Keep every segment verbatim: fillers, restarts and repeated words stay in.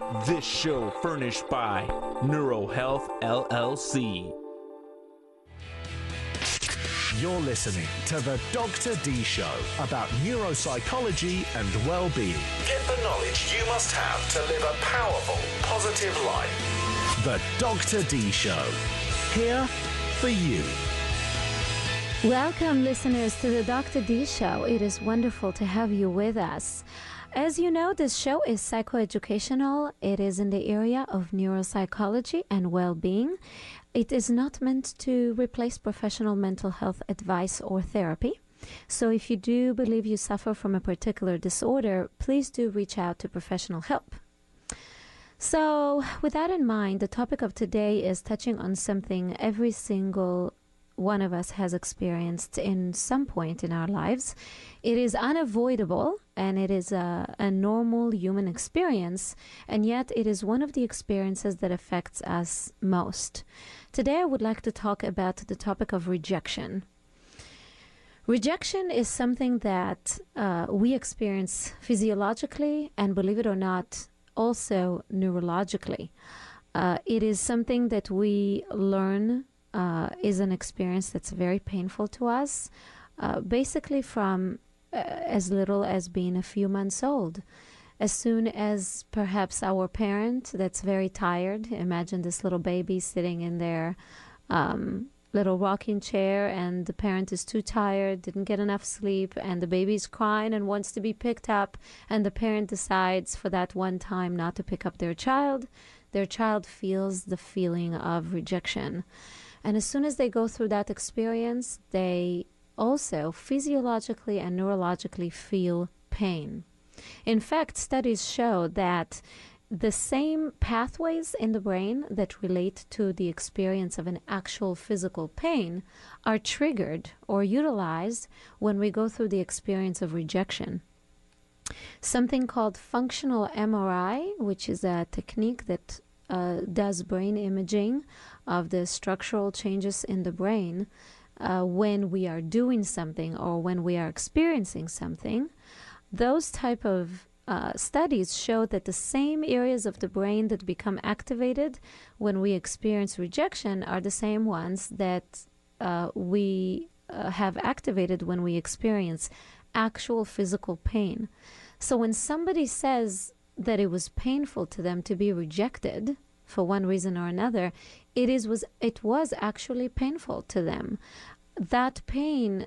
This show furnished by NeuroHealth L L C. You're listening to the Doctor D Show about neuropsychology and well-being. Get the knowledge you must have to live a powerful, positive life. The Doctor D Show, here for you. Welcome, listeners, to the Doctor D Show. It is wonderful to have you with us. As you know, this show is psychoeducational. It is in the area of neuropsychology and well-being. It is not meant to replace professional mental health advice or therapy. So if you do believe you suffer from a particular disorder, please do reach out to professional help. So with that in mind, the topic of today is touching on something every single one of us has experienced in some point in our lives. It is unavoidable and it is a, a normal human experience, and yet it is one of the experiences that affects us most. Today I would like to talk about the topic of rejection. Rejection is something that uh, we experience physiologically and, believe it or not, also neurologically. Uh, it is something that we learn Uh, is an experience that's very painful to us, uh, basically from uh, as little as being a few months old. As soon as perhaps our parent that's very tired, imagine this little baby sitting in their um, little rocking chair, and the parent is too tired, didn't get enough sleep, and the baby's crying and wants to be picked up, and the parent decides for that one time not to pick up their child. Their child feels the feeling of rejection. And as soon as they go through that experience, they also physiologically and neurologically feel pain. In fact, studies show that the same pathways in the brain that relate to the experience of an actual physical pain are triggered or utilized when we go through the experience of rejection. Something called functional M R I, which is a technique that Uh, does brain imaging of the structural changes in the brain uh, when we are doing something or when we are experiencing something. Those type of uh, studies show that the same areas of the brain that become activated when we experience rejection are the same ones that uh, we uh, have activated when we experience actual physical pain. So when somebody says that it was painful to them to be rejected for one reason or another, it is was it was actually painful to them. That pain,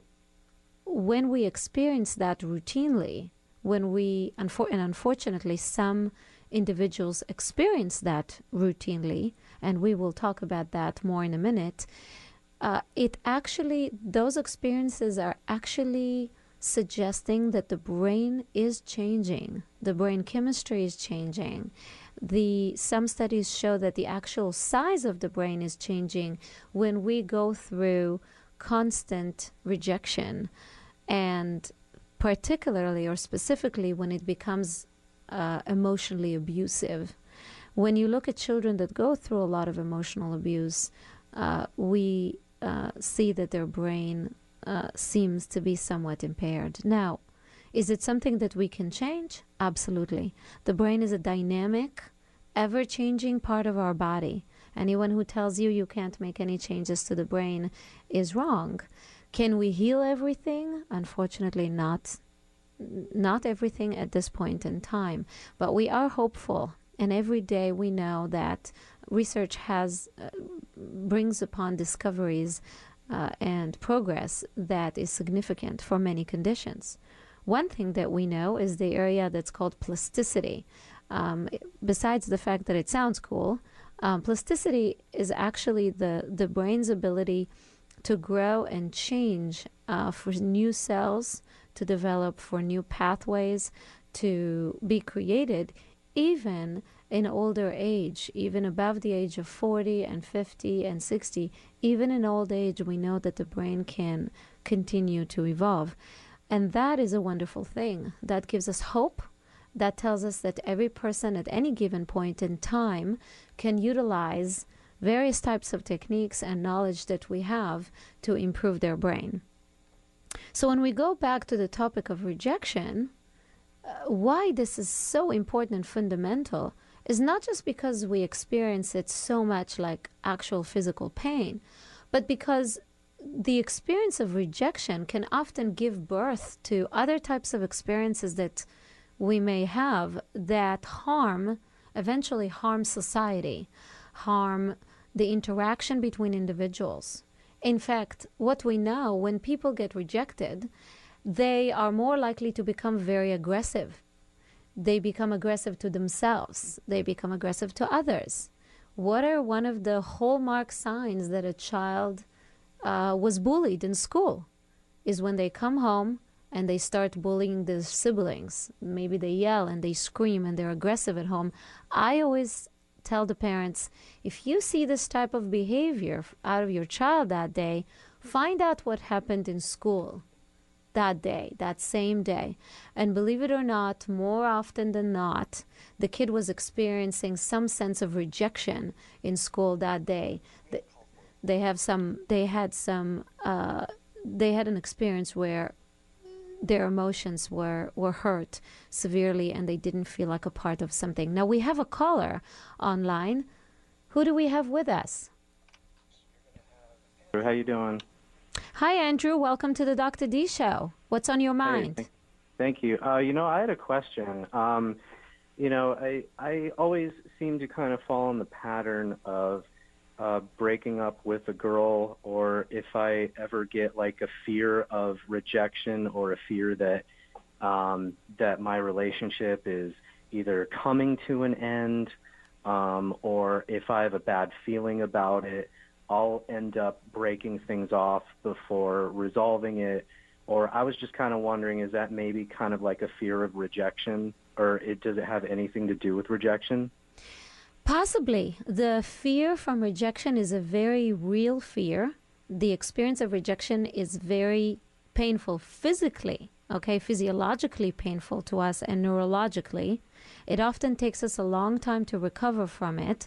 when we experience that routinely, when we unfor- and unfortunately some individuals experience that routinely, and we will talk about that more in a minute, uh, it actually those experiences are actually suggesting that the brain is changing. The brain chemistry is changing. The some studies show that the actual size of the brain is changing when we go through constant rejection, and particularly or specifically when it becomes uh, emotionally abusive. When you look at children that go through a lot of emotional abuse, uh, we uh, see that their brain Uh, seems to be somewhat impaired. Now, is it something that we can change? Absolutely. The brain is a dynamic, ever-changing part of our body. Anyone who tells you you can't make any changes to the brain is wrong. Can we heal everything? Unfortunately, not. Not everything at this point in time. But we are hopeful. And every day we know that research has uh, brings upon discoveries Uh, and progress that is significant for many conditions. One thing that we know is the area that's called plasticity. Um, besides the fact that it sounds cool, um, plasticity is actually the, the brain's ability to grow and change uh, for new cells to develop, for new pathways to be created, even in older age, even above the age of forty and fifty and sixty. Even in old age, we know that the brain can continue to evolve. And that is a wonderful thing. That gives us hope. That tells us that every person at any given point in time can utilize various types of techniques and knowledge that we have to improve their brain. So when we go back to the topic of rejection, uh, why this is so important and fundamental is not just because we experience it so much like actual physical pain, but because the experience of rejection can often give birth to other types of experiences that we may have that harm, eventually harm society, harm the interaction between individuals. In fact, what we know, when people get rejected, they are more likely to become very aggressive. They become aggressive to themselves. They become aggressive to others. What are one of the hallmark signs that a child uh, was bullied in school? Is when they come home and they start bullying their siblings. Maybe they yell and they scream and they're aggressive at home. I always tell the parents, if you see this type of behavior out of your child that day, find out what happened in school that day, that same day. And believe it or not, more often than not, the kid was experiencing some sense of rejection in school that day. They, they have some, they had some, uh, they had an experience where their emotions were, were hurt severely and they didn't feel like a part of something. Now we have a caller online. Who do we have with us? How you doing? Hi, Andrew. Welcome to the Doctor D Show. What's on your mind? Hey, thank you. Uh, you know, I had a question. Um, you know, I I always seem to kind of fall in the pattern of uh, breaking up with a girl, or if I ever get like a fear of rejection or a fear that um, that my relationship is either coming to an end, um, or if I have a bad feeling about it, I'll end up breaking things off before resolving it. Or I was just kind of wondering, is that maybe kind of like a fear of rejection, or it, does it have anything to do with rejection? Possibly. The fear from rejection is a very real fear. The experience of rejection is very painful physically, okay, physiologically painful to us and neurologically. It often takes us a long time to recover from it.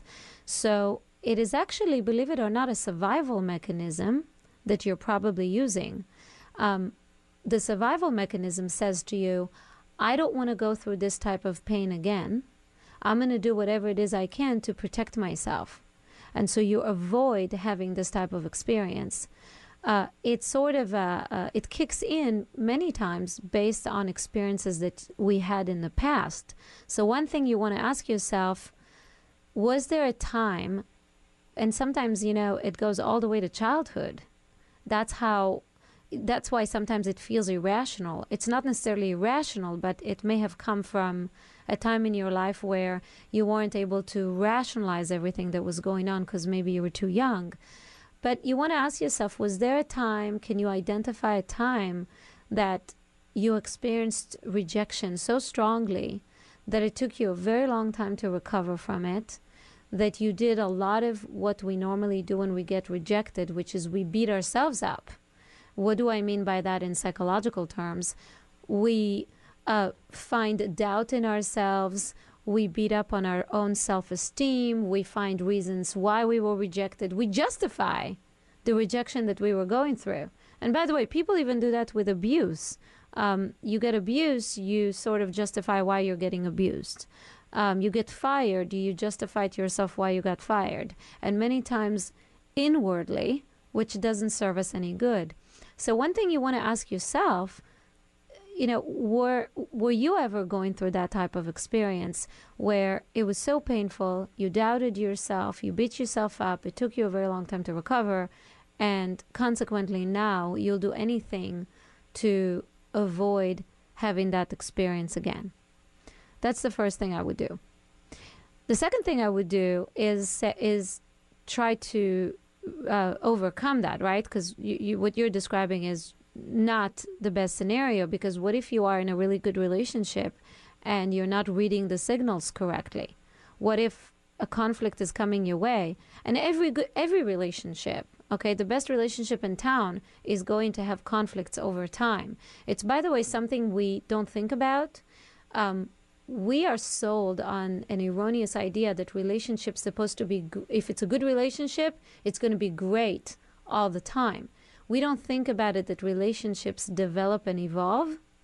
So it is actually, believe it or not, a survival mechanism that you're probably using. Um, the survival mechanism says to you, I don't want to go through this type of pain again. I'm going to do whatever it is I can to protect myself. And so you avoid having this type of experience. Uh, it sort of, uh, uh, it kicks in many times based on experiences that we had in the past. So one thing you want to ask yourself, was there a time, and sometimes, you know, it goes all the way to childhood. That's how, that's why sometimes it feels irrational. It's not necessarily irrational, but it may have come from a time in your life where you weren't able to rationalize everything that was going on because maybe you were too young. But you want to ask yourself, was there a time, can you identify a time that you experienced rejection so strongly that it took you a very long time to recover from it, that you did a lot of what we normally do when we get rejected, which is we beat ourselves up? What do I mean by that in psychological terms? We uh, find doubt in ourselves. We beat up on our own self-esteem. We find reasons why we were rejected. We justify the rejection that we were going through. And by the way, people even do that with abuse. Um, you get abused, you sort of justify why you're getting abused. Um, you get fired, you justify to yourself why you got fired. And many times inwardly, which doesn't serve us any good. So one thing you want to ask yourself, you know, were were you ever going through that type of experience where it was so painful, you doubted yourself, you beat yourself up, it took you a very long time to recover, and consequently now you'll do anything to avoid having that experience again? That's the first thing I would do. The second thing I would do is is try to uh, overcome that, right? Because you, you, what you're describing is not the best scenario, because what if you are in a really good relationship and you're not reading the signals correctly? What if a conflict is coming your way? And every good, every relationship, okay, the best relationship in town is going to have conflicts over time. It's, by the way, something we don't think about. Um, we are sold on an erroneous idea that relationships supposed to be, if it's a good relationship, it's going to be great all the time. We don't think about it that relationships develop and evolve.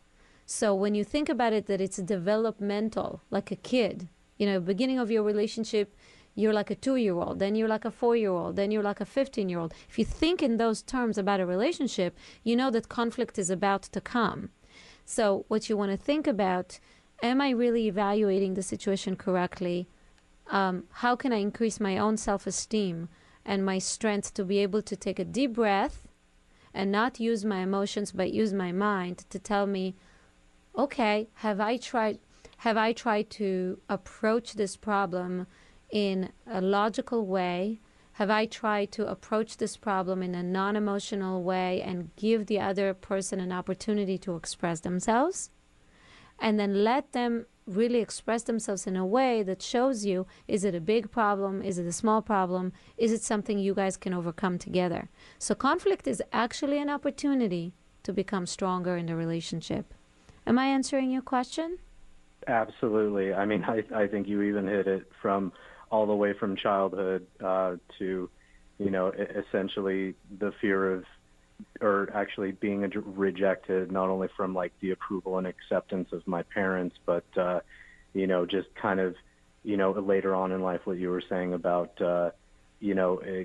So when you think about it, that it's developmental, like a kid, you know, beginning of your relationship, you're like a two-year-old, then you're like a four-year-old, then you're like a fifteen-year-old. If you think in those terms about a relationship, you know that conflict is about to come. So what you want to think about, am I really evaluating the situation correctly? Um, how can I increase my own self-esteem and my strength to be able to take a deep breath and not use my emotions, but use my mind to tell me, okay, have I tried, have I tried to approach this problem in a logical way? Have I tried to approach this problem in a non-emotional way and give the other person an opportunity to express themselves? And then let them really express themselves in a way that shows you, is it a big problem? Is it a small problem? Is it something you guys can overcome together? So conflict is actually an opportunity to become stronger in the relationship. Am I answering your question? Absolutely. I mean, I, I think you even hit it from all the way from childhood uh, to, you know, essentially the fear of, or actually being rejected, not only from like the approval and acceptance of my parents, but, uh, you know, just kind of, you know, later on in life, what you were saying about, uh, you know, a,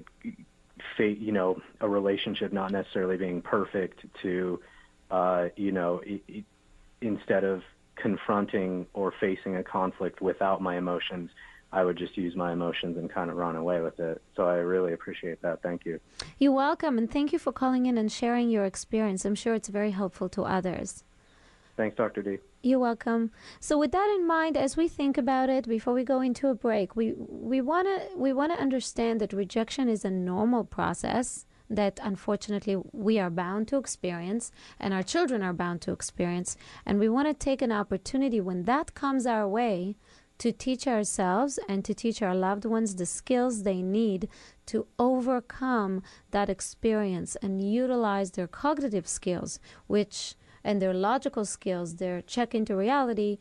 you know, a relationship not necessarily being perfect to, uh, you know, it, it, instead of confronting or facing a conflict without my emotions, I would just use my emotions and kind of run away with it. So I really appreciate that. Thank you. You're welcome, and thank you for calling in and sharing your experience. I'm sure it's very helpful to others. Thanks, Doctor D. You're welcome. So with that in mind, as we think about it, before we go into a break, we we want to we want to understand that rejection is a normal process that unfortunately we are bound to experience and our children are bound to experience. And we want to take an opportunity when that comes our way to teach ourselves and to teach our loved ones the skills they need to overcome that experience and utilize their cognitive skills, which and their logical skills, their check into reality,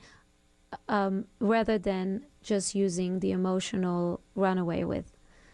um, rather than just using the emotional runaway with.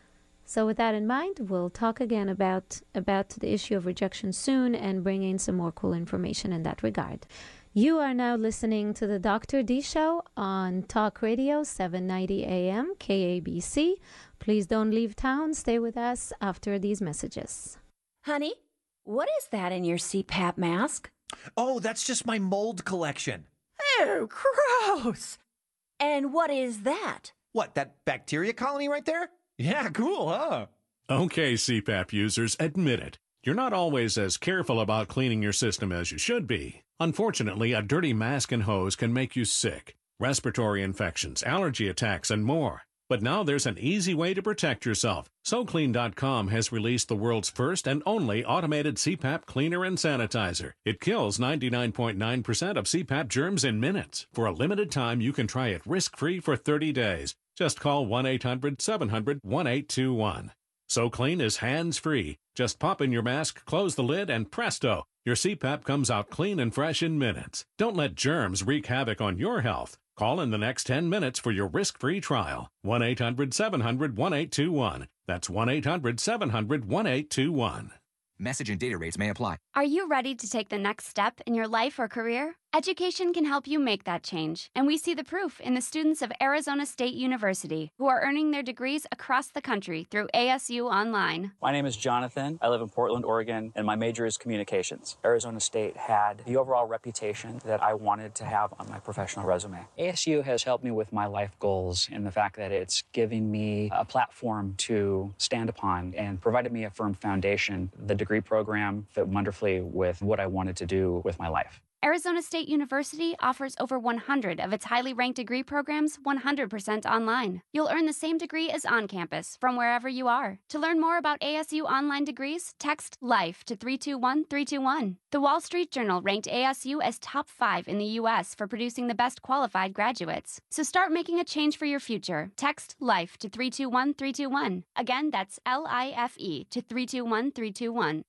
So with that in mind, we'll talk again about, about the issue of rejection soon and bring in some more cool information in that regard. You are now listening to the Doctor D Show on Talk Radio, seven ninety A M, K A B C. Please don't leave town. Stay with us after these messages. Honey, what is that in your C PAP mask? Oh, that's just my mold collection. Oh, gross! And what is that? What, that bacteria colony right there? Yeah, cool, huh? Okay, C PAP users, admit it. You're not always as careful about cleaning your system as you should be. Unfortunately, a dirty mask and hose can make you sick. Respiratory infections, allergy attacks, and more. But now there's an easy way to protect yourself. So Clean dot com has released the world's first and only automated C PAP cleaner and sanitizer. It kills ninety-nine point nine percent of C PAP germs in minutes. For a limited time, you can try it risk-free for thirty days. Just call one eight hundred seven hundred one eight two one. So Clean is hands-free. Just pop in your mask, close the lid, and presto, your C PAP comes out clean and fresh in minutes. Don't let germs wreak havoc on your health. Call in the next ten minutes for your risk-free trial. one eight hundred seven hundred one eight two one. That's one eight hundred seven hundred one eight two one. Message and data rates may apply. Are you ready to take the next step in your life or career? Education can help you make that change, and we see the proof in the students of Arizona State University who are earning their degrees across the country through A S U Online. My name is Jonathan. I live in Portland, Oregon, and my major is communications. Arizona State had the overall reputation that I wanted to have on my professional resume. A S U has helped me with my life goals in the fact that it's giving me a platform to stand upon and provided me a firm foundation. The degree program fit wonderfully with what I wanted to do with my life. Arizona State University offers over one hundred of its highly ranked degree programs one hundred percent online. You'll earn the same degree as on campus from wherever you are. To learn more about A S U online degrees, text LIFE to three two one three two one. The Wall Street Journal ranked A S U as top five in the U S for producing the best qualified graduates. So start making a change for your future. Text LIFE to three two one three two one. Again, that's L I F E to three two one three two one.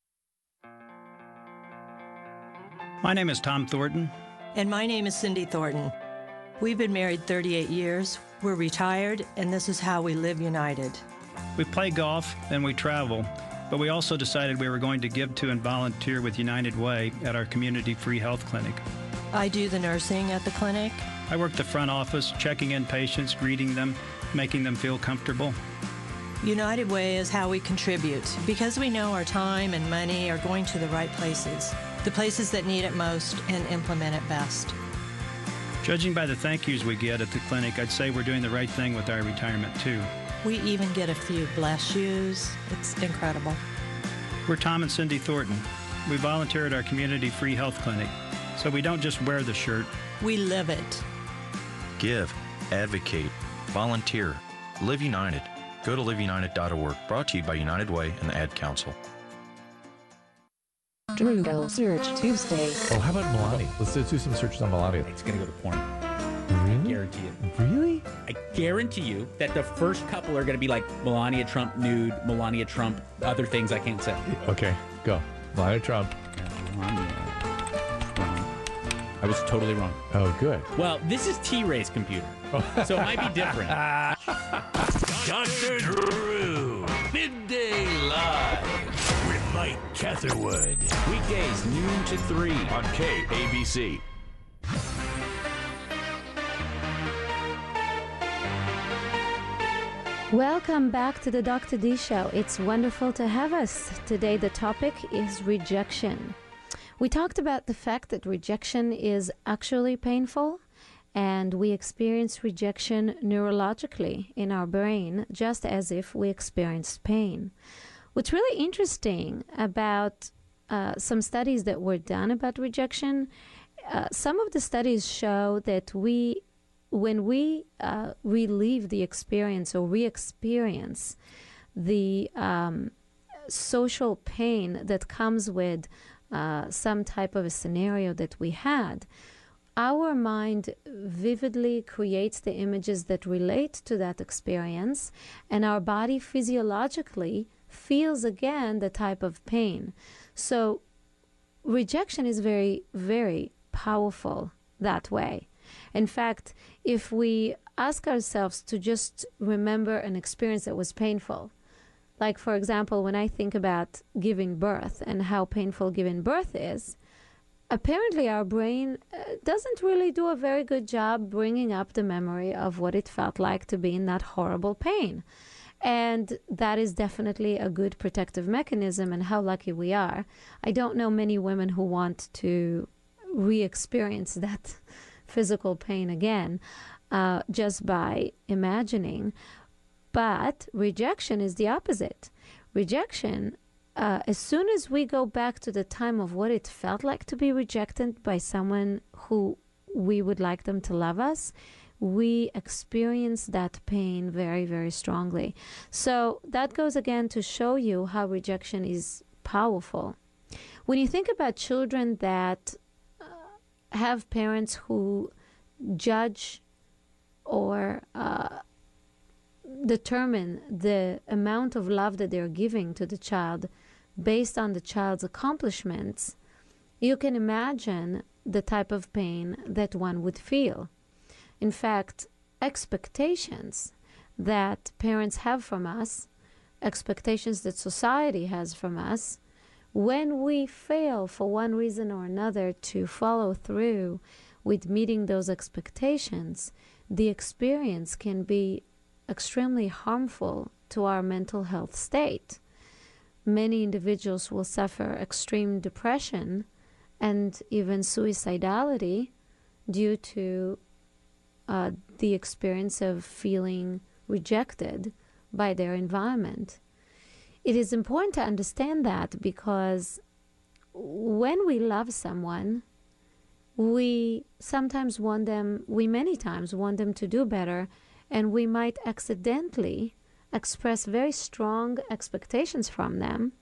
My name is Tom Thornton. And my name is Cindy Thornton. We've been married thirty-eight years. We're retired, and this is how we live united. We play golf and we travel, but we also decided we were going to give to and volunteer with United Way at our community free health clinic. I do the nursing at the clinic. I work the front office, checking in patients, greeting them, making them feel comfortable. United Way is how we contribute because we know our time and money are going to the right places, the places that need it most and implement it best. Judging by the thank yous we get at the clinic, I'd say we're doing the right thing with our retirement too. We even get a few bless yous. It's incredible. We're Tom and Cindy Thornton. We volunteer at our community free health clinic, so we don't just wear the shirt. We live it. Give, advocate, volunteer, live united. Go to live united dot org. Brought to you by United Way and the Ad Council. Drudel Search Tuesday. Oh, how about Melania? Let's do some searches on Melania. It's going to go to porn. Really? I guarantee it. Really? I guarantee you that the first couple are going to be like Melania Trump nude, Melania Trump, other things I can't say. Okay, go. Melania Trump. Melania Trump. I was totally wrong. Oh, good. Well, this is T-Ray's computer, so it might be different. Doctor Drew, Midday Live with Mike Catherwood. Weekdays, noon to three on K A B C. Welcome back to the Doctor D Show. It's wonderful to have us. Today the topic is rejection. We talked about the fact that rejection is actually painful, and we experience rejection neurologically in our brain, just as if we experienced pain. What's really interesting about uh, some studies that were done about rejection, uh, some of the studies show that we when we uh, relive the experience or re-experience the um, social pain that comes with uh, some type of a scenario that we had, our mind vividly creates the images that relate to that experience, and our body physiologically feels again the type of pain. So rejection is very, very powerful that way. In fact, if we ask ourselves to just remember an experience that was painful, like, for example, when I think about giving birth and how painful giving birth is, apparently our brain uh, doesn't really do a very good job bringing up the memory of what it felt like to be in that horrible pain. And that is definitely a good protective mechanism, and how lucky we are. I don't know many women who want to re-experience that physical pain again uh, just by imagining. But rejection is the opposite. Rejection, uh, as soon as we go back to the time of what it felt like to be rejected by someone who we would like them to love us, we experience that pain very, very strongly. So that goes again to show you how rejection is powerful. When you think about children that have parents who judge or uh, determine the amount of love that they're giving to the child based on the child's accomplishments, you can imagine the type of pain that one would feel. In fact, expectations that parents have from us, expectations that society has from us, when we fail for one reason or another to follow through with meeting those expectations, the experience can be extremely harmful to our mental health state. Many individuals will suffer extreme depression and even suicidality due to uh, the experience of feeling rejected by their environment. It is important to understand that, because when we love someone, we sometimes want them, we many times want them to do better, and we might accidentally express very strong expectations from them,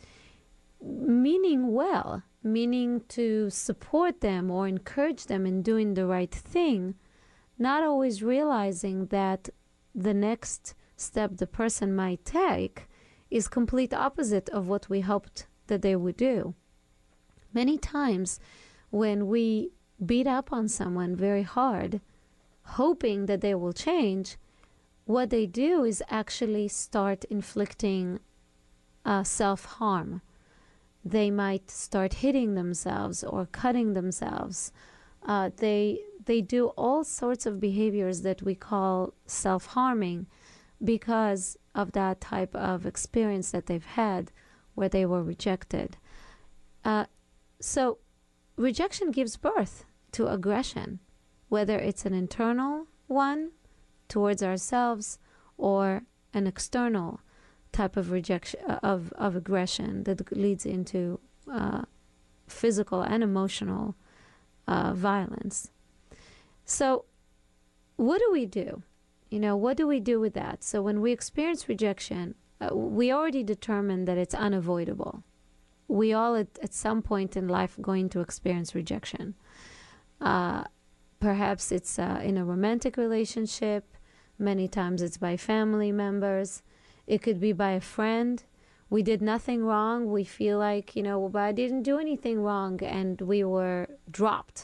meaning well, meaning to support them or encourage them in doing the right thing, not always realizing that the next step the person might take is complete opposite of what we hoped that they would do. Many times when we beat up on someone very hard, hoping that they will change, what they do is actually start inflicting uh, self-harm. They might start hitting themselves or cutting themselves Uh, they they do all sorts of behaviors that we call self-harming because of that type of experience that they've had where they were rejected. Uh, so rejection gives birth to aggression, whether it's an internal one towards ourselves or an external type of rejection of, of aggression that leads into uh, physical and emotional uh, violence. So what do we do? You know, what do we do with that? So when we experience rejection, uh, we already determined that it's unavoidable. We all at, at some point in life going to experience rejection. Uh, perhaps it's uh, in a romantic relationship. Many times it's by family members. It could be by a friend. We did nothing wrong. We feel like, you know, but I didn't do anything wrong, and we were dropped.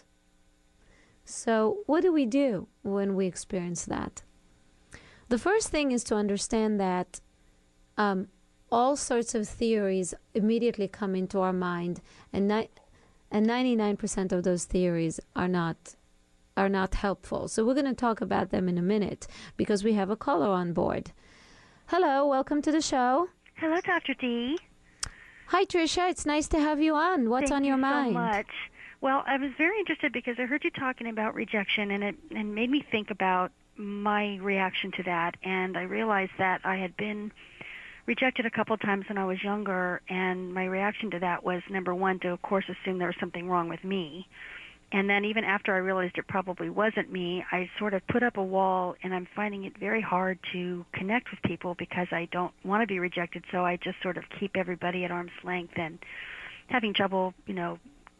So what do we do when we experience that? The first thing is to understand that um, all sorts of theories immediately come into our mind, and ni- and ninety-nine percent of those theories are not are not helpful. So we're going to talk about them in a minute because we have a caller on board. Hello, welcome to the show. Hello, Doctor D. Hi, Tricia. It's nice to have you on. What's Thank on your you mind? so much. Well, I was very interested because I heard you talking about rejection, and it and made me think about my reaction to that. And I realized that I had been rejected a couple of times when I was younger, and my reaction to that was, number one, to, of course, assume there was something wrong with me. And then even after I realized it probably wasn't me, I sort of put up a wall, and I'm finding it very hard to connect with people because I don't want to be rejected, so I just sort of keep everybody at arm's length and having trouble, you know,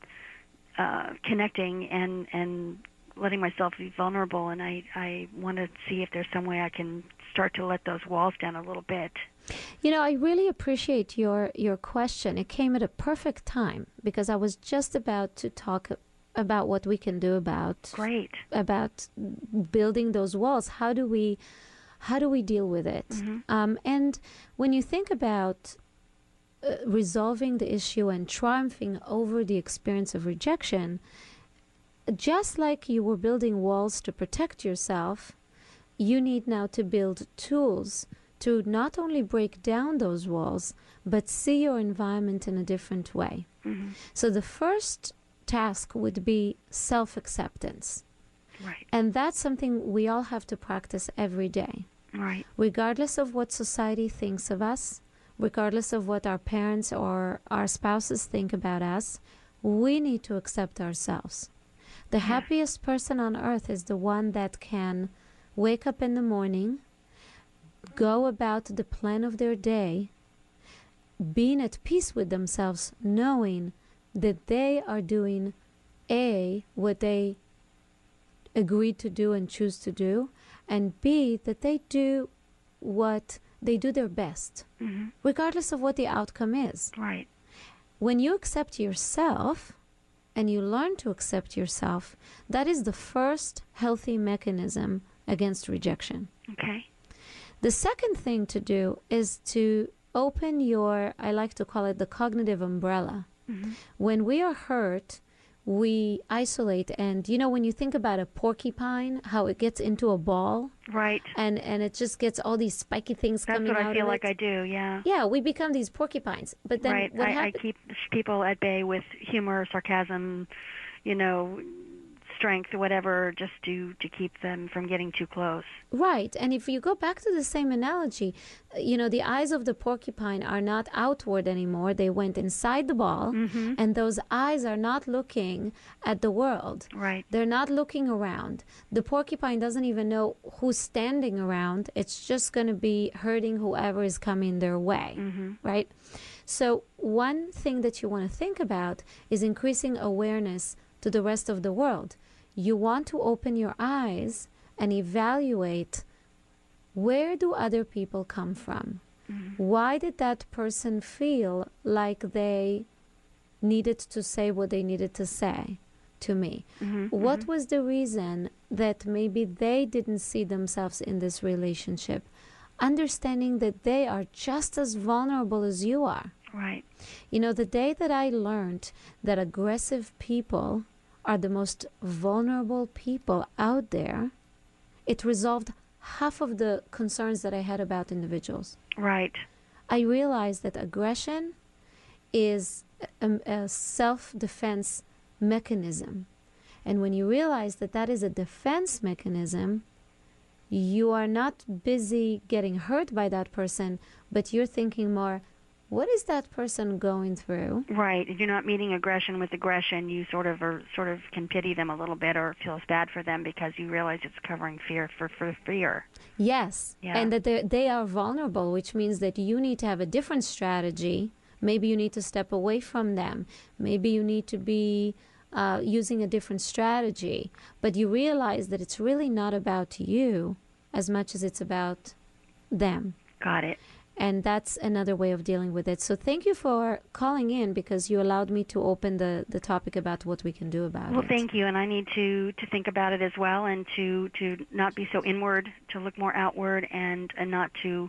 uh, connecting and, and letting myself be vulnerable. And I, I want to see if there's some way I can start to let those walls down a little bit. You know, I really appreciate your, your question. It came at a perfect time because I was just about to talk about what we can do about Great. about building those walls. How do we how do we deal with it? Mm-hmm. Um, and when you think about uh, resolving the issue and triumphing over the experience of rejection, just like you were building walls to protect yourself, you need now to build tools to not only break down those walls, but see your environment in a different way. Mm-hmm. So the first task would be self-acceptance. Right. And that's something we all have to practice every day. Right. Regardless of what society thinks of us, regardless of what our parents or our spouses think about us, we need to accept ourselves. The Yeah. happiest person on earth is the one that can wake up in the morning, go about the plan of their day, being at peace with themselves, knowing that they are doing A, what they agreed to do and choose to do, and B, that they do what they do their best, Mm-hmm. regardless of what the outcome is. Right. When you accept yourself and you learn to accept yourself, that is the first healthy mechanism against rejection. Okay. The second thing to do is to open your, I like to call it the cognitive umbrella. Mm-hmm. When we are hurt, we isolate. And, you know, when you think about a porcupine, how it gets into a ball. Right. And, and it just gets all these spiky things That's coming out what I feel of like it. I do, yeah. Yeah, we become these porcupines. But then right. what I, I happens? keep people at bay with humor, sarcasm, you know, strength, whatever, just to, to keep them from getting too close. Right. And if you go back to the same analogy, uh, you know, the eyes of the porcupine are not outward anymore. They went inside the ball, Mm-hmm. and those eyes are not looking at the world. Right. They're not looking around. The porcupine doesn't even know who's standing around. It's just going to be hurting whoever is coming their way. Mm-hmm. Right? So one thing that you want to think about is increasing awareness to the rest of the world. You want to open your eyes and evaluate, where do other people come from? Mm-hmm. Why did that person feel like they needed to say what they needed to say to me? Mm-hmm. What Mm-hmm. was the reason that maybe they didn't see themselves in this relationship? Understanding that they are just as vulnerable as you are. Right. You know, the day that I learned that aggressive people are the most vulnerable people out there, it resolved half of the concerns that I had about individuals. Right. I realized that aggression is a, a self-defense mechanism. And when you realize that that is a defense mechanism, you are not busy getting hurt by that person, but you're thinking more, what is that person going through? Right. If you're not meeting aggression with aggression, you sort of are, sort of can pity them a little bit or feels bad for them because you realize it's covering fear for, for fear. Yes. Yeah. And that they they are vulnerable, which means that you need to have a different strategy. Maybe you need to step away from them. Maybe you need to be uh, using a different strategy. But you realize that it's really not about you as much as it's about them. Got it. And that's another way of dealing with it. So thank you for calling in because you allowed me to open the, the topic about what we can do about well, it. Well, thank you. And I need to, to think about it as well and to, to not be so inward, to look more outward and, and not to,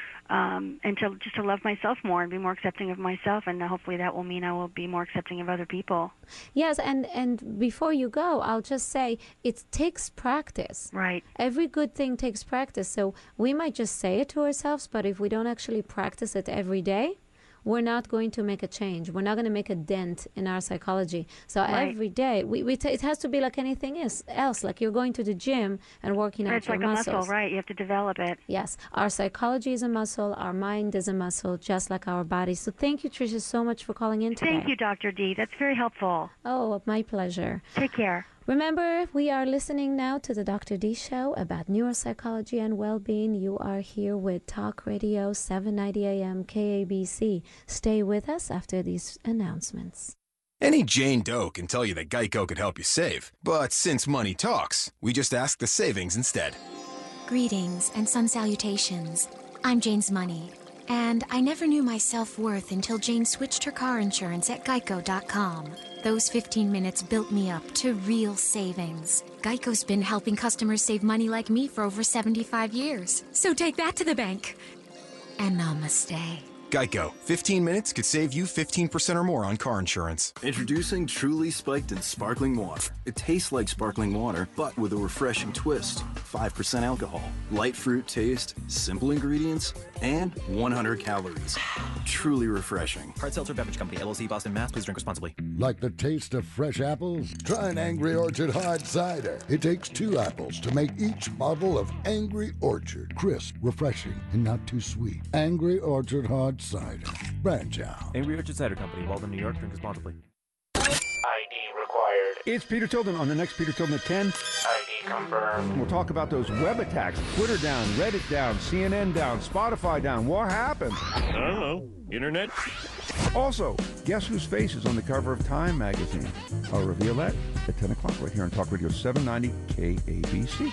um, and to just to love myself more and be more accepting of myself. And hopefully that will mean I will be more accepting of other people. Yes, and, and before you go, I'll just say it takes practice. Right. Every good thing takes practice. So we might just say it to ourselves, but if we don't actually practice it every day, we're not going to make a change. We're not going to make a dent in our psychology. So right. every day, we, we t- it has to be like anything else, else, like you're going to the gym and working out it's your like muscles. a muscle, right? You have to develop it. Yes. Our psychology is a muscle. Our mind is a muscle, just like our body. So thank you, Tricia, so much for calling in today. Thank you, Doctor D. That's very helpful. Oh, my pleasure. Take care. Remember, we are listening now to the Doctor D Show about neuropsychology and well-being. You are here with Talk Radio seven ninety A M K A B C. Stay with us after these announcements. Any Jane Doe can tell you that Geico could help you save. But since money talks, we just ask the savings instead. Greetings and sun salutations. I'm Jane's Money. And I never knew my self-worth until Jane switched her car insurance at geico dot com. Those fifteen minutes built me up to real savings. Geico's been helping customers save money like me for over seventy-five years. So take that to the bank. And namaste. Geico. fifteen minutes could save you fifteen percent or more on car insurance. Introducing Truly Spiked and Sparkling Water. It tastes like sparkling water, but with a refreshing twist. five percent alcohol, light fruit taste, simple ingredients, and one hundred calories. Truly refreshing. Hard Seltzer Beverage Company, L L C, Boston, Mass. Please drink responsibly. Like the taste of fresh apples? Try an Angry Orchard Hard Cider. It takes two apples to make each bottle of Angry Orchard. Crisp, refreshing, and not too sweet. Angry Orchard Hard Cider. Branch out. Angry Orchard Cider Company, Walden, New York. Drink responsibly. I D required. It's Peter Tilden on the next Peter Tilden at ten. I D confirmed. We'll talk about those web attacks. Twitter down, Reddit down, C N N down, Spotify down. What happened? I don't know. Internet? Also, guess whose face is on the cover of Time magazine? I'll reveal that at ten o'clock right here on Talk Radio seven ninety K A B C.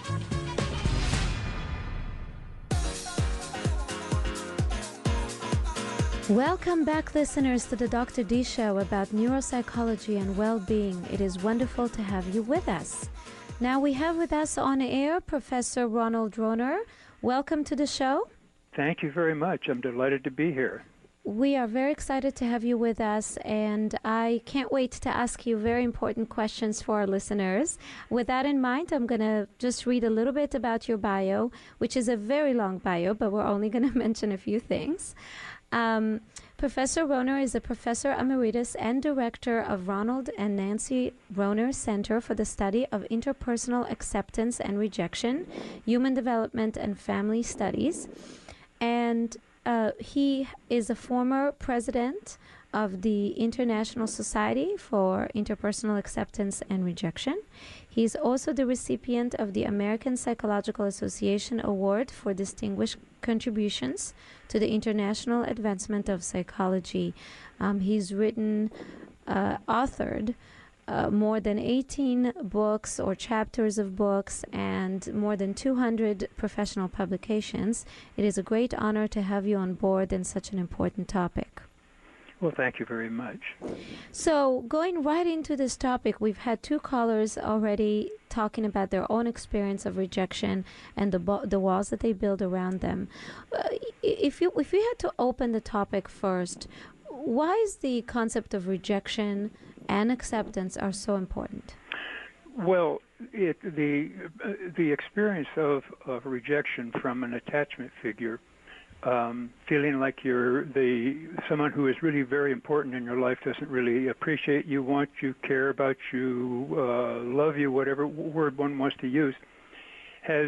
Welcome back, listeners, to the Doctor D Show about neuropsychology and well-being. It is wonderful to have you with us. Now we have with us on air Professor Ronald Droner. Welcome to the show. Thank you very much. I'm delighted to be here. We are very excited to have you with us, and I can't wait to ask you very important questions for our listeners. With that in mind, I'm going to just read a little bit about your bio, which is a very long bio, but we're only going to mention a few things. Um, Professor Rohner is a professor emeritus and director of Ronald and Nancy Rohner Center for the Study of Interpersonal Acceptance and Rejection, Human Development and Family Studies. And uh, he is a former president of the International Society for Interpersonal Acceptance and Rejection. He is also the recipient of the American Psychological Association Award for Distinguished Contributions to the International Advancement of Psychology. Um, he's written, uh, authored uh, more than eighteen books or chapters of books and more than two hundred professional publications. It is a great honor to have you on board in such an important topic. Well, thank you very much. So, going right into this topic, we've had two callers already talking about their own experience of rejection and the bo- the walls that they build around them. Uh, if you if you had to open the topic first, why is the concept of rejection and acceptance are so important? Well, it, the uh, the experience of, of rejection from an attachment figure, um, feeling like you're the someone who is really very important in your life doesn't really appreciate you, want you, care about you, uh, love you, whatever word one wants to use, has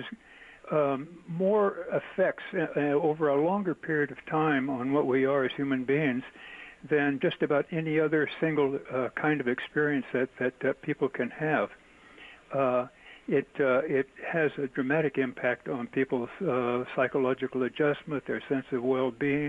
um, more effects uh, over a longer period of time on what we are as human beings than just about any other single uh, kind of experience that, that, that people can have. Uh, it uh, it has a dramatic impact on people's uh, psychological adjustment, their sense of well-being.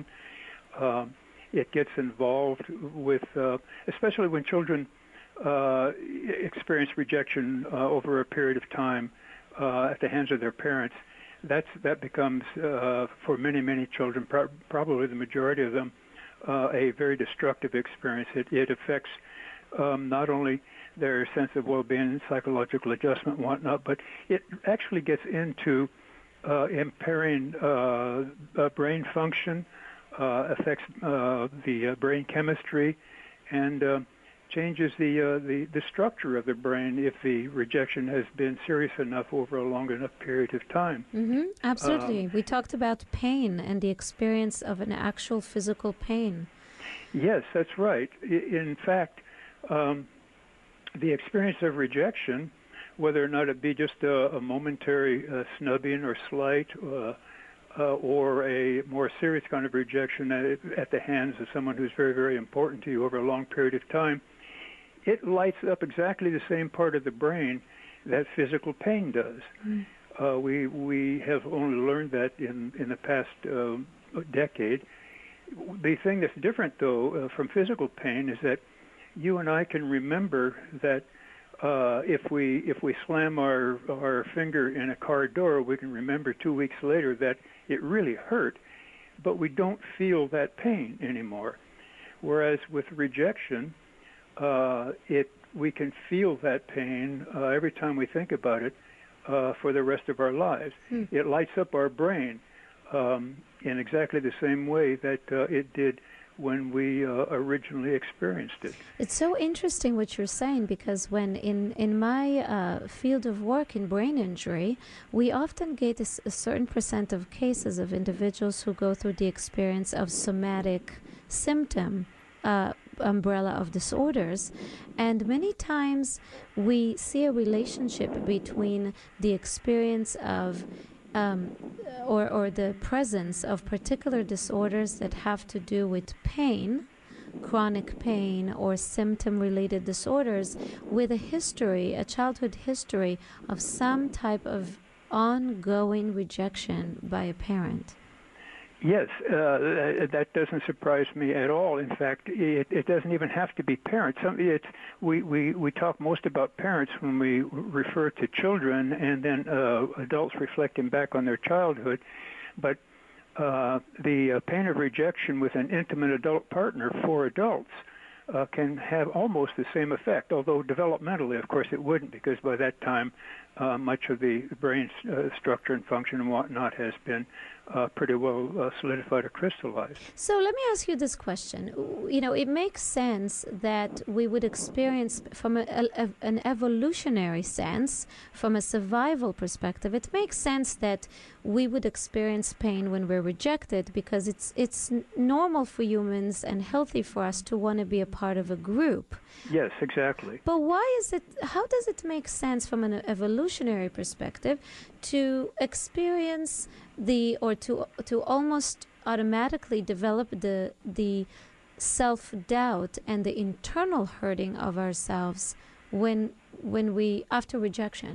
Um, it gets involved with, uh, especially when children uh, experience rejection uh, over a period of time uh, at the hands of their parents. That's that becomes uh, for many many children, pro- probably the majority of them, uh, a very destructive experience. It it affects um, not only their sense of well-being, psychological adjustment, and whatnot, but it actually gets into uh, impairing uh, uh, brain function, uh, affects uh, the uh, brain chemistry, and uh, changes the, uh, the the structure of the brain if the rejection has been serious enough over a long enough period of time. Mm-hmm. Absolutely. Um, we talked about pain and the experience of an actual physical pain. Yes, that's right. I, in fact, um, the experience of rejection, whether or not it be just a, a momentary uh, snubbing or slight, uh, uh, or a more serious kind of rejection at, at the hands of someone who's very, very important to you over a long period of time, it lights up exactly the same part of the brain that physical pain does. Mm. Uh, we we have only learned that in, in the past uh, decade. The thing that's different, though, uh, from physical pain is that you and I can remember that uh, if we if we slam our our finger in a car door, we can remember two weeks later that it really hurt, but we don't feel that pain anymore. Whereas with rejection, uh, it we can feel that pain uh, every time we think about it uh, for the rest of our lives. Hmm. It lights up our brain um, in exactly the same way that uh, it did when we uh, originally experienced it. It's so interesting what you're saying, because when in, in my uh, field of work in brain injury, we often get a, s- a certain percent of cases of individuals who go through the experience of somatic symptom uh, umbrella of disorders, and many times we see a relationship between the experience of Um, or, or the presence of particular disorders that have to do with pain, chronic pain, or symptom-related disorders, with a history, a childhood history of some type of ongoing rejection by a parent. Yes, uh, that doesn't surprise me at all. In fact, it, it doesn't even have to be parents. Some, it's, we, we, we talk most about parents when we refer to children, and then uh, adults reflecting back on their childhood. But uh, the uh, pain of rejection with an intimate adult partner for adults uh, can have almost the same effect, although developmentally, of course, it wouldn't, because by that time, uh, much of the brain uh, structure and function and whatnot has been Uh, pretty well uh, solidified or crystallized. So let me ask you this question. You know, it makes sense that we would experience, from a, a, an evolutionary sense, from a survival perspective, it makes sense that we would experience pain when we're rejected, because it's it's normal for humans and healthy for us to want to be a part of a group. Yes, exactly. But why is it, how does it make sense from an evolutionary perspective to experience the, or to to almost automatically develop the the self-doubt and the internal hurting of ourselves when when we, after rejection?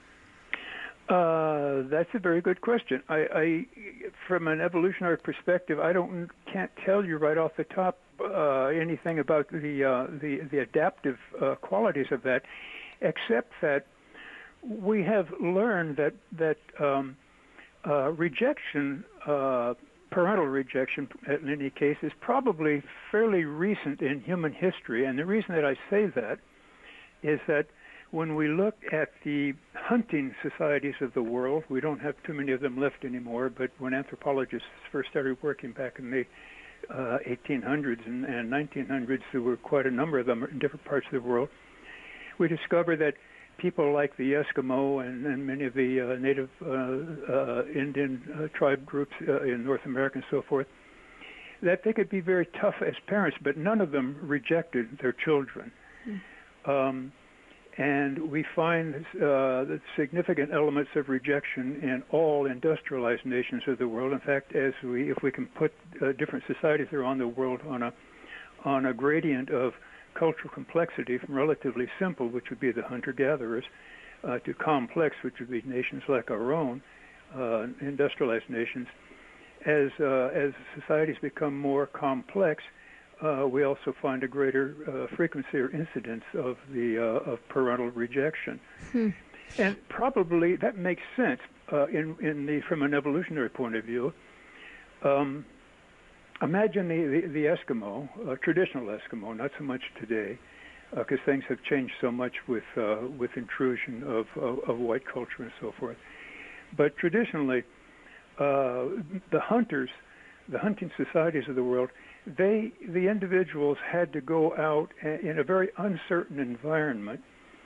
Uh, that's a very good question. I, I, from an evolutionary perspective, I don't can't tell you right off the top uh, anything about the uh, the the adaptive uh, qualities of that, except that we have learned that that um, uh, rejection, uh, parental rejection, in any case, is probably fairly recent in human history. And the reason that I say that is that when we look at the hunting societies of the world, we don't have too many of them left anymore, but when anthropologists first started working back in the uh, eighteen hundreds and, and nineteen hundreds, there were quite a number of them in different parts of the world. We discovered that people like the Eskimo and, and many of the uh, native uh, uh, Indian uh, tribe groups uh, in North America and so forth, that they could be very tough as parents, but none of them rejected their children. Mm. Um, and we find uh, the significant elements of rejection in all industrialized nations of the world. In fact, as we, if we can put uh, different societies around the world on a on a gradient of cultural complexity from relatively simple, which would be the hunter-gatherers, uh, to complex, which would be nations like our own, uh, industrialized nations. As uh, as societies become more complex, uh, we also find a greater uh, frequency or incidence of the uh, of parental rejection, hmm. and probably that makes sense uh, in in the from an evolutionary point of view. Um, Imagine the, the, the Eskimo, uh, traditional Eskimo, not so much today, because uh, things have changed so much with uh, with intrusion of, of, of white culture and so forth. But traditionally, uh, the hunters, the hunting societies of the world, they the individuals had to go out in a very uncertain environment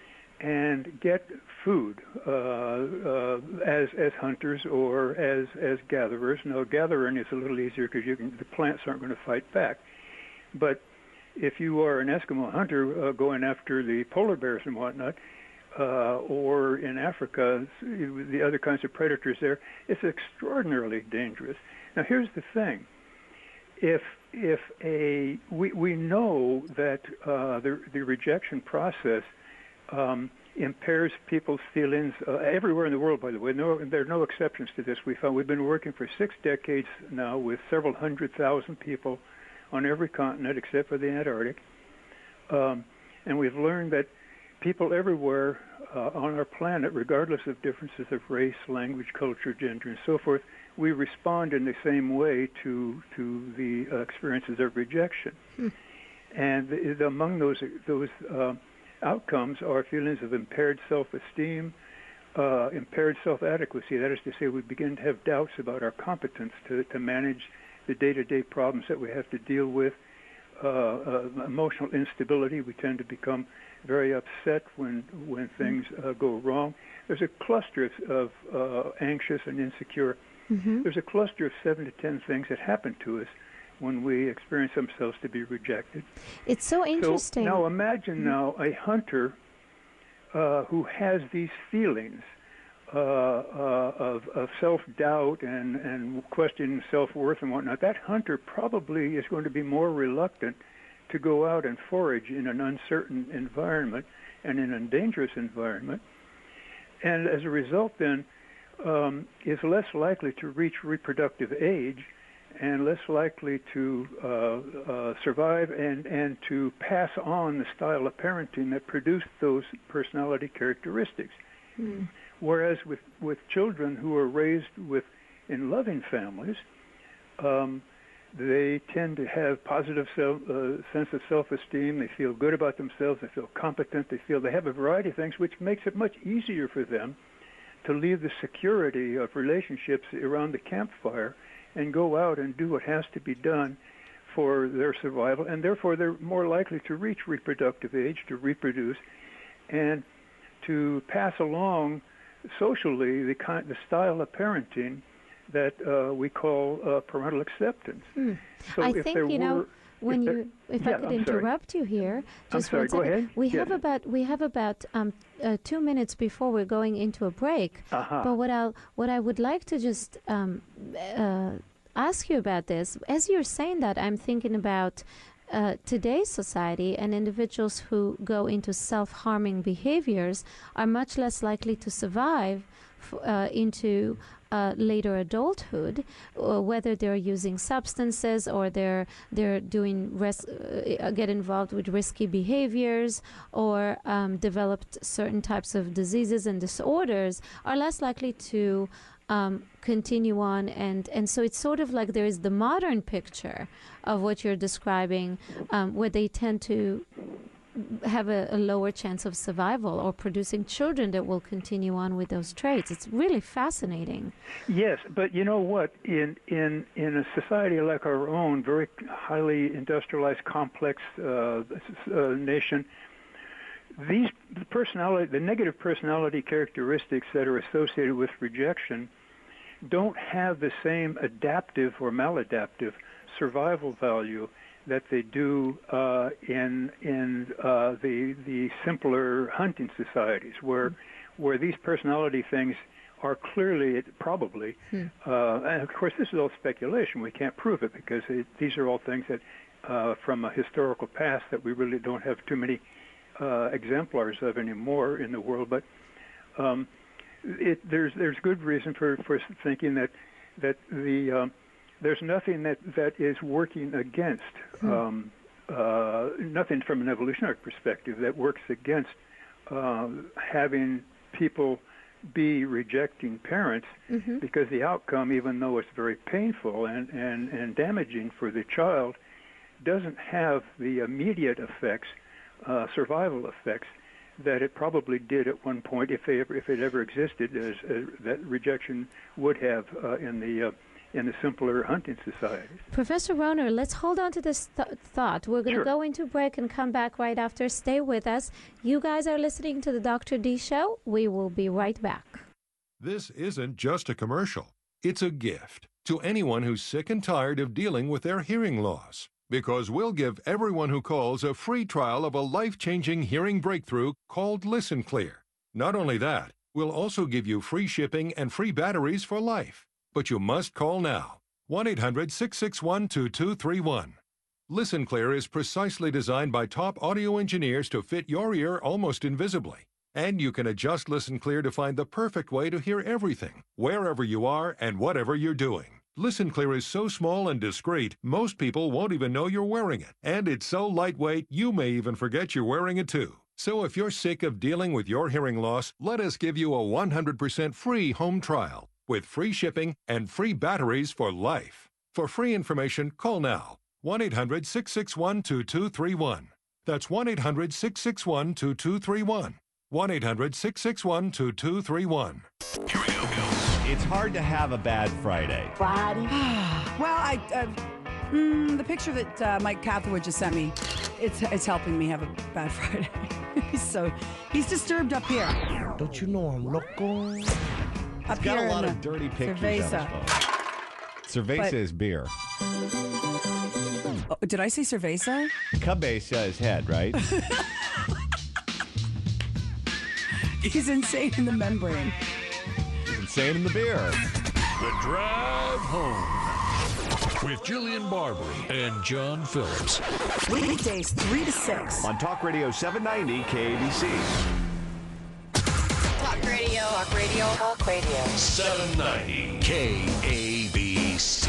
and get food uh, uh, as as hunters or as as gatherers. Now, gathering is a little easier because you can the plants aren't going to fight back. But if you are an Eskimo hunter uh, going after the polar bears and whatnot, uh, or in Africa, the other kinds of predators there, it's extraordinarily dangerous. Now, here's the thing: if if a we we know that uh, the the rejection process Um, impairs people's feelings uh, everywhere in the world, by the way. No, there are no exceptions to this. We found we've been working for six decades now with several hundred thousand people on every continent except for the Antarctic. Um, and we've learned that people everywhere uh, on our planet, regardless of differences of race, language, culture, gender, and so forth, we respond in the same way to to the uh, experiences of rejection. Hmm. And the, the, among those those uh, outcomes are feelings of impaired self-esteem, uh, impaired self-adequacy. That is to say, we begin to have doubts about our competence to, to manage the day-to-day problems that we have to deal with. Uh, uh, emotional instability. We tend to become very upset when when things uh, go wrong. There's a cluster of, of uh, anxious and insecure. Mm-hmm. There's a cluster of seven to ten things that happen to us when we experience ourselves to be rejected. It's so interesting. So now imagine mm-hmm. now a hunter uh, who has these feelings uh, uh, of, of self-doubt and, and questioning self-worth and whatnot. That hunter probably is going to be more reluctant to go out and forage in an uncertain environment and in a dangerous environment. And as a result then, um, is less likely to reach reproductive age and less likely to uh, uh, survive and, and to pass on the style of parenting that produced those personality characteristics. Mm. Whereas with, with children who are raised with in loving families, um, they tend to have positive self, uh, sense of self-esteem. They feel good about themselves. They feel competent. They feel they have a variety of things, which makes it much easier for them to leave the security of relationships around the campfire and go out and do what has to be done for their survival, and therefore they're more likely to reach reproductive age, to reproduce, and to pass along socially the kind, the style of parenting that uh, we call uh, parental acceptance. Hmm. So I if think there you were, know when if there, you, if yeah, I could I'm interrupt sorry. you here, I'm just sorry. one Go second. ahead. We yes. have about we have about um, uh, two minutes before we're going into a break. Uh-huh. But what I what I would like to just um, uh, ask you about this, as you're saying that, I'm thinking about uh, today's society, and individuals who go into self-harming behaviors are much less likely to survive f- uh, into uh, later adulthood, uh, whether they're using substances or they're they're doing res- uh, get involved with risky behaviors or um, developed certain types of diseases and disorders, are less likely to Um, continue on, and, and so it's sort of like there is the modern picture of what you're describing, um, where they tend to have a, a lower chance of survival or producing children that will continue on with those traits. It's really fascinating. Yes, but you know what? In in in a society like our own, very highly industrialized, complex uh, uh, nation, these the personality, the negative personality characteristics that are associated with rejection don't have the same adaptive or maladaptive survival value that they do uh, in in uh, the the simpler hunting societies, where where these personality things are clearly, probably, hmm. uh, and of course this is all speculation. We can't prove it because it, these are all things that uh, from a historical past that we really don't have too many uh, exemplars of anymore in the world. But um, it, there's there's good reason for, for thinking that that the um, there's nothing that, that is working against, hmm. um, uh, nothing from an evolutionary perspective that works against uh, having people be rejecting parents, mm-hmm. because the outcome, even though it's very painful and, and, and damaging for the child, doesn't have the immediate effects, uh, survival effects, that it probably did at one point, if they ever, if it ever existed, as, as that rejection would have uh, in the uh, in the simpler hunting societies. Professor Rohner, let's hold on to this th- thought. We're going to Sure. go into break and come back right after. Stay with us. You guys are listening to the Doctor D Show. We will be right back. This isn't just a commercial. It's a gift to anyone who's sick and tired of dealing with their hearing loss. Because we'll give everyone who calls a free trial of a life-changing hearing breakthrough called Listen Clear. Not only that, we'll also give you free shipping and free batteries for life. But you must call now. one eight hundred six six one two two three one. Listen Clear is precisely designed by top audio engineers to fit your ear almost invisibly. And you can adjust Listen Clear to find the perfect way to hear everything, wherever you are and whatever you're doing. Listen Clear is so small and discreet, most people won't even know you're wearing it. And it's so lightweight, you may even forget you're wearing it too. So if you're sick of dealing with your hearing loss, let us give you a one hundred percent free home trial with free shipping and free batteries for life. For free information, call now. one eight hundred six six one two two three one. That's one eight hundred six six one two two three one. one eight hundred six six one two two three one. It's hard to have a bad Friday. Friday? Well, I, uh, mm, the picture that uh, Mike Catherwood just sent me, it's it's helping me have a bad Friday. he's so, he's disturbed up here. Don't you know I'm loco? Up He's got here a lot in of the dirty pictures Cerveza. on his phone. Cerveza But- is beer. Oh, did I say cerveza? Cabeza is head, right? He's insane in the membrane. He's insane in the beer. The Drive Home with Julian Barbary and John Phillips. Weekdays three to six. On Talk Radio seven ninety K A B C. Talk radio. Talk radio. Talk radio. seven ninety K A B C.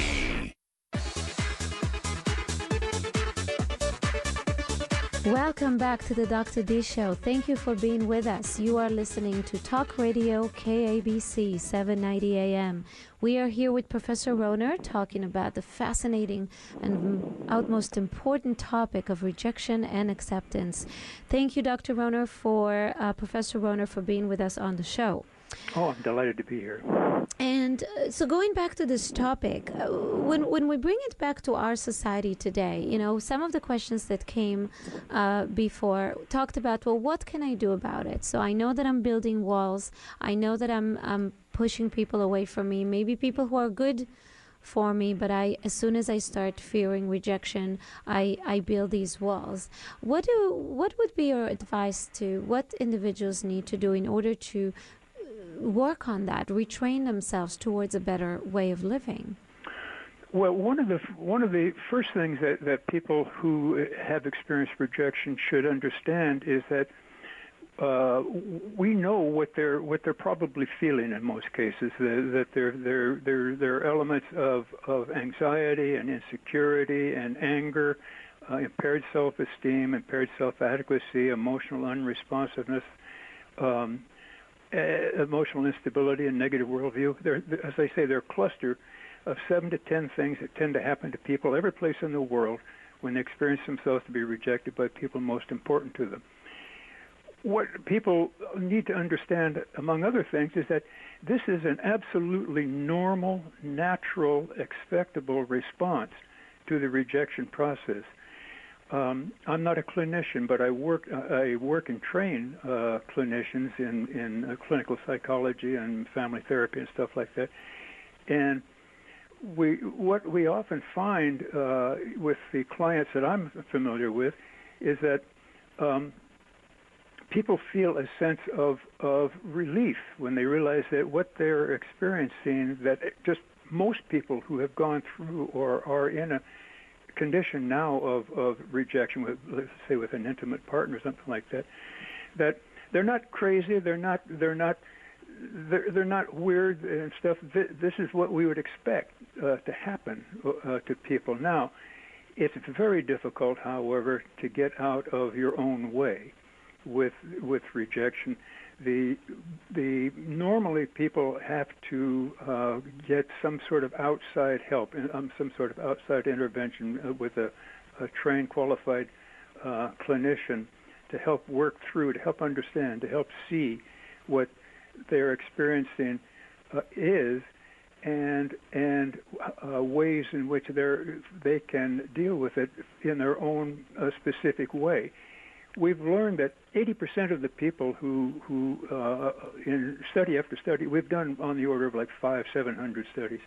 Welcome back to the Doctor D Show. Thank you for being with us. You are listening to Talk Radio K A B C seven ninety A M. We are here with Professor Rohner talking about the fascinating and utmost important topic of rejection and acceptance. Thank you, Doctor Rohner, for uh, Professor Rohner, for being with us on the show. Oh, I'm delighted to be here. And uh, so going back to this topic, uh, when when we bring it back to our society today, you know, some of the questions that came uh, before talked about, well, what can I do about it? So I know that I'm building walls. I know that I'm, I'm pushing people away from me, maybe people who are good for me, but I, as soon as I start fearing rejection, I, I build these walls. What do what would be your advice to what individuals need to do in order to work on that, retrain themselves towards a better way of living? Well, one of the one of the first things that, that people who have experienced rejection should understand is that uh, we know what they're what they're probably feeling in most cases. That, that there there there there are elements of, of anxiety and insecurity and anger, uh, impaired self-esteem, impaired self-adequacy, emotional unresponsiveness. Um, Uh, emotional instability and negative worldview. There, as I say, they're a cluster of seven to ten things that tend to happen to people every place in the world when they experience themselves to be rejected by people most important to them. What people need to understand, among other things, is that this is an absolutely normal, natural, expectable response to the rejection process. Um, I'm not a clinician, but I work I work and train uh, clinicians in in uh, clinical psychology and family therapy and stuff like that. And we what we often find uh, with the clients that I'm familiar with is that um, people feel a sense of of relief when they realize that what they're experiencing, that just most people who have gone through or are in a condition now of, of rejection, with, let's say with an intimate partner or something like that, that they're not crazy, they're not they're not they're, they're not weird and stuff. This is what we would expect uh, to happen uh, to people. Now, it's very difficult, however, to get out of your own way with with rejection. The the normally people have to uh, get some sort of outside help, um, some sort of outside intervention uh, with a, a trained, qualified uh, clinician to help work through, to help understand, to help see what they're experiencing uh, is, and and uh, ways in which they they can deal with it in their own uh, specific way. We've learned that eighty percent of the people who, who uh, in study after study, we've done on the order of like five, seven hundred studies,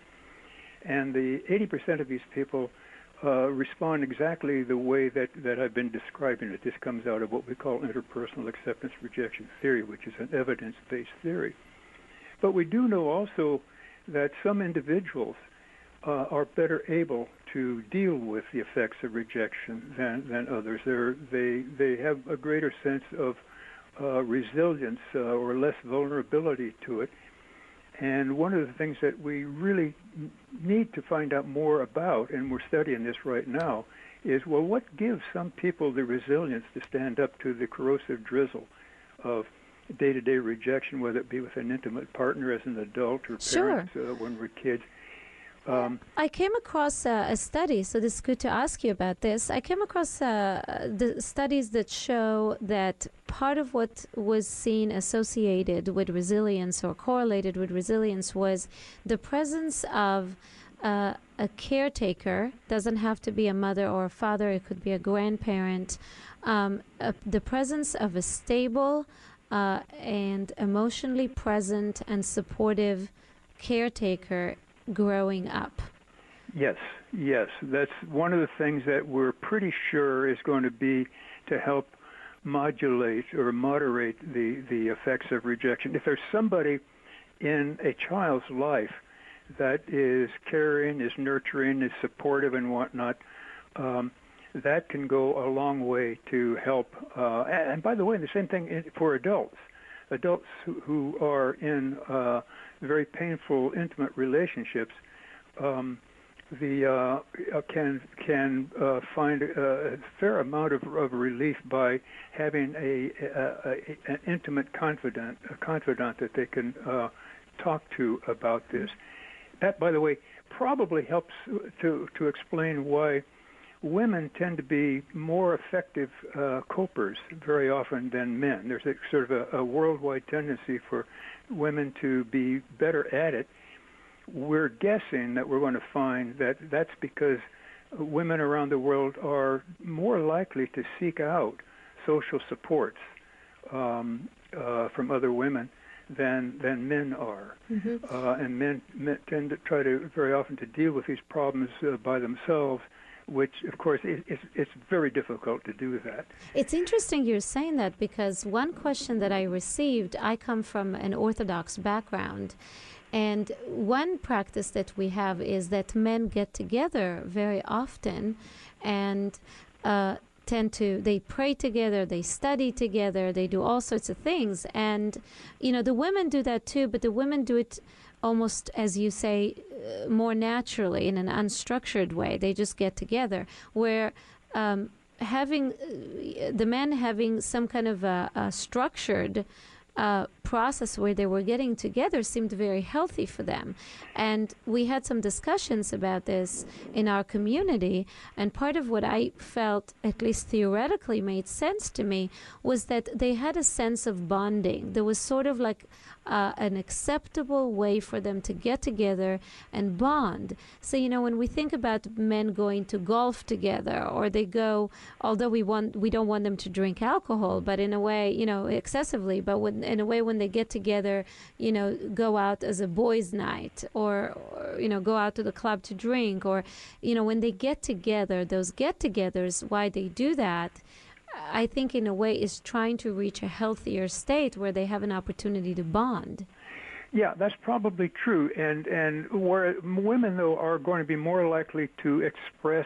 and the eighty percent of these people uh, respond exactly the way that, that I've been describing it. This comes out of what we call interpersonal acceptance rejection theory, which is an evidence-based theory. But we do know also that some individuals uh, are better able to deal with the effects of rejection than, than others. They're, they they have a greater sense of uh, resilience uh, or less vulnerability to it. And one of the things that we really need to find out more about, and we're studying this right now, is, well, what gives some people the resilience to stand up to the corrosive drizzle of day-to-day rejection, whether it be with an intimate partner as an adult or parents Sure. uh, when we're kids. Um, I came across uh, a study, so this is good to ask you about this. I came across uh, the studies that show that part of what was seen associated with resilience or correlated with resilience was the presence of uh, a caretaker. Doesn't have to be a mother or a father, it could be a grandparent. Um, uh, the presence of a stable uh, and emotionally present and supportive caretaker growing up. Yes, yes. That's one of the things that we're pretty sure is going to be to help modulate or moderate the, the effects of rejection. If there's somebody in a child's life that is caring, is nurturing, is supportive and whatnot, um, that can go a long way to help. Uh, and by the way, the same thing for adults. Adults who, who are in uh, very painful, intimate relationships, um, the uh, can can uh, find a fair amount of, of relief by having a, a, a an intimate confidant, a confidant that they can uh, talk to about this. That, by the way, probably helps to to explain why women tend to be more effective uh, copers very often than men. There's a sort of a, a worldwide tendency for women to be better at it. We're guessing that we're going to find that that's because women around the world are more likely to seek out social supports um, uh, from other women than than men are. Mm-hmm. Uh, and men, men tend to try to very often to deal with these problems uh, by themselves, which, of course, it, it's, it's very difficult to do that. It's interesting you're saying that, because one question that I received, I come from an Orthodox background, and one practice that we have is that men get together very often and uh, tend to, they pray together, they study together, they do all sorts of things. And, you know, the women do that too, but the women do it almost, as you say, uh, more naturally in an unstructured way. They just get together, where um, having uh, the men having some kind of a, a structured uh, process where they were getting together seemed very healthy for them. And we had some discussions about this in our community. And part of what I felt, at least theoretically, made sense to me was that they had a sense of bonding. There was sort of like uh, an acceptable way for them to get together and bond. So, you know, when we think about men going to golf together, or they go, although we want, we don't want them to drink alcohol, but in a way, you know, excessively, but when, in a way when they get together, you know, go out as a boys' night, or, or, you know, go out to the club to drink, or, you know, when they get together, those get-togethers, why they do that, I think in a way is trying to reach a healthier state where they have an opportunity to bond. Yeah, that's probably true. And and where women, though, are going to be more likely to express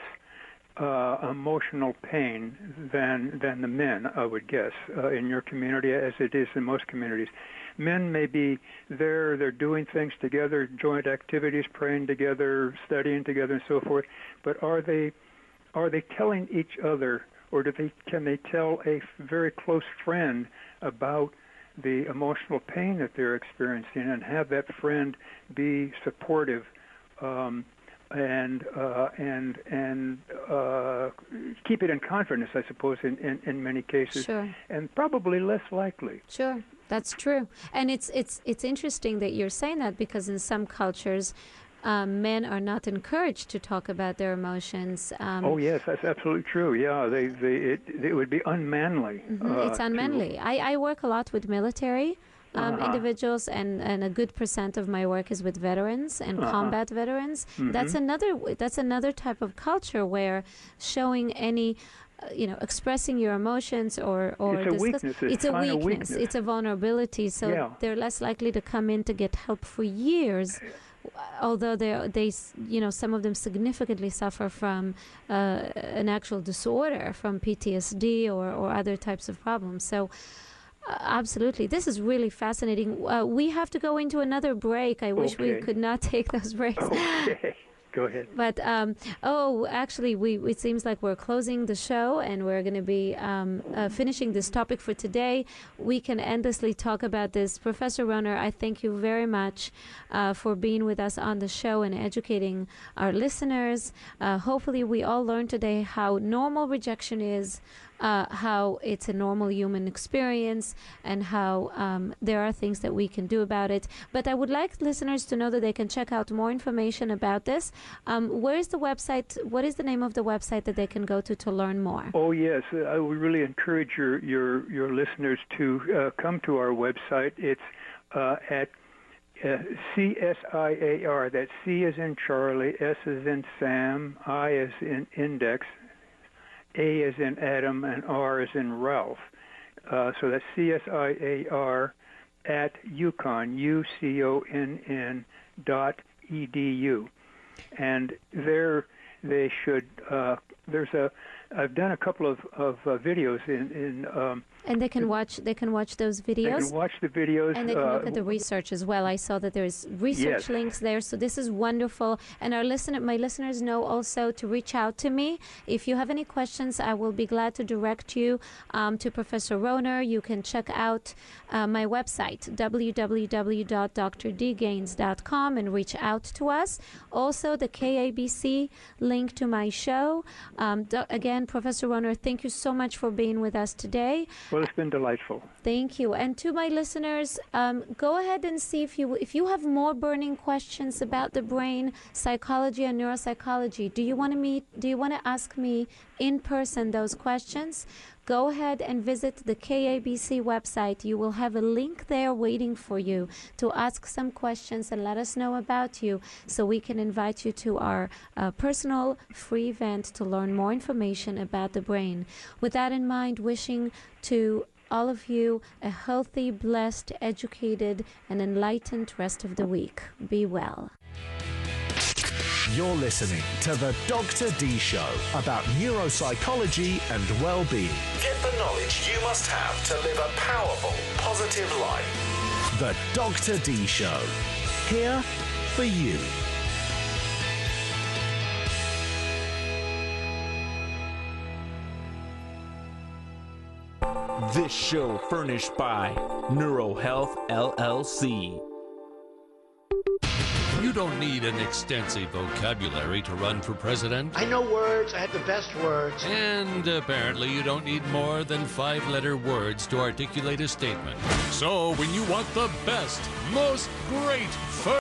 uh, emotional pain than than the men, I would guess, uh, in your community, as it is in most communities. Men may be there, they're doing things together, joint activities, praying together, studying together, and so forth. But are they are they telling each other, or do they can they tell a very close friend about the emotional pain that they're experiencing, and have that friend be supportive um, and uh, and and uh, keep it in confidence, I suppose, in, in, in many cases, Sure. and probably less likely. Sure, that's true. And it's it's it's interesting that you're saying that, because in some cultures, Um, men are not encouraged to talk about their emotions. Um, oh yes, that's absolutely true. Yeah, they, they it, it would be unmanly. Mm-hmm. Uh, it's unmanly. To... I, I work a lot with military um, Uh-huh. individuals, and, and a good percent of my work is with veterans and Uh-huh. combat veterans. Mhm. That's another that's another type of culture where showing any uh, you know, expressing your emotions or or It's a discuss- weakness. It's it's a kind of weakness. weakness. It's a vulnerability. So Yeah. they're less likely to come in to get help for years. Although they, they, you know, some of them significantly suffer from uh, an actual disorder, from P T S D or, or other types of problems. So, uh, absolutely, this is really fascinating. Uh, we have to go into another break. I wish we Okay. could not take those breaks. Okay, go ahead. But um, oh, actually, we it seems like we're closing the show, and we're going to be um, uh, finishing this topic for today. We can endlessly talk about this. Professor Roner, I thank you very much uh, for being with us on the show and educating our listeners. Uh, hopefully, we all learned today how normal rejection is. Uh, how it's a normal human experience, and how um, there are things that we can do about it. But I would like listeners to know that they can check out more information about this. Um, where is the website? What is the name of the website that they can go to to learn more? Oh yes, uh, I would really encourage your your your listeners to uh, come to our website. It's uh, at uh, C S I A R. That's C as in Charlie, S as in Sam, I as in Index, A as in Adam, and R as in Ralph. Uh, so that's C S I A R at UConn, U C O N N dot E D U. And there they should, uh, there's a, I've done a couple of, of uh, videos in, in um, and they can watch they can watch those videos. They can watch the videos. And they can uh, look at the research as well. I saw that there's research Yes. links there, so this is wonderful. And our listener, my listeners know also to reach out to me. If you have any questions, I will be glad to direct you um, to Professor Roner. You can check out uh, my website, w w w dot d r d gaines dot com, and reach out to us. Also, the K A B C link to my show. Um, do- again, Professor Roner, thank you so much for being with us today. Well, it's been delightful. Thank you. And to my listeners, um, go ahead and see if you if you have more burning questions about the brain, psychology, and neuropsychology. Do you want to meet? Do you want to ask me in person those questions? Go ahead and visit the K A B C website. You will have a link there waiting for you to ask some questions and let us know about you, so we can invite you to our uh, personal free event to learn more information about the brain. With that in mind, wishing to all of you a healthy, blessed, educated, and enlightened rest of the week. Be well. You're listening to the Doctor D Show about neuropsychology and well-being. Get the knowledge you must have to live a powerful, positive life. The Doctor D Show. Here for you. This show furnished by NeuroHealth L L C. You don't need an extensive vocabulary to run for president. I know words. I have the best words. And apparently you don't need more than five-letter words to articulate a statement. So when you want the best, most great,